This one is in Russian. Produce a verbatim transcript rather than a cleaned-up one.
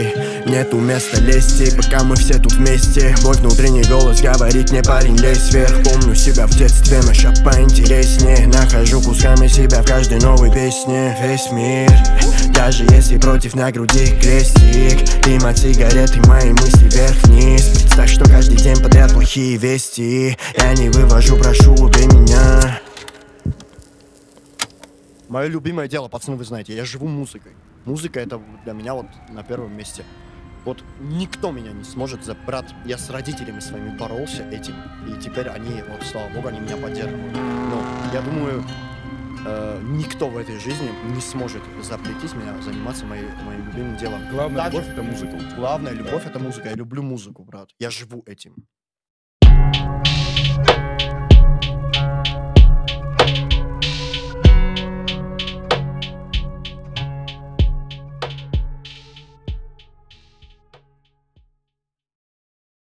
эй, нету места лести, пока мы все тут вместе. Мой внутренний голос говорит мне: парень, лезь вверх. Помню себя в детстве, но ща поинтереснее. Нахожу кусками себя в каждой новой песне. Весь мир, даже если против, на груди крестик. Дым от сигареты, мои мысли вверх-вниз. Представь, что каждый день подряд плохие вести. Я не вывожу, прошу, убей меня. Мое любимое дело, пацаны, вы знаете, я живу музыкой. Музыка — это для меня вот на первом месте. Вот никто меня не сможет забрать. Я с родителями своими боролся этим, и теперь они, вот слава богу, они меня поддерживают. Но я думаю, э, никто в этой жизни не сможет запретить меня заниматься моей, моим любимым делом. Главная Так, любовь — это музыка. Главная любовь — это музыка. Я люблю музыку, брат. Я живу этим.